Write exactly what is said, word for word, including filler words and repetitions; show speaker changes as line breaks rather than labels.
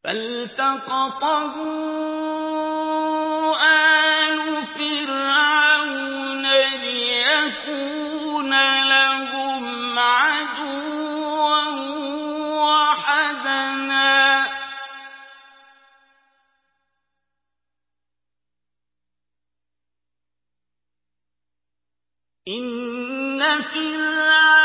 فَالْتَقَطَهُ آلُ فِرْعَوْنَ لِيَكُونَ لَهُمْ عَدُوًّا وَحَزَنًا ۗ إِنَّ فِرْعَوْنَ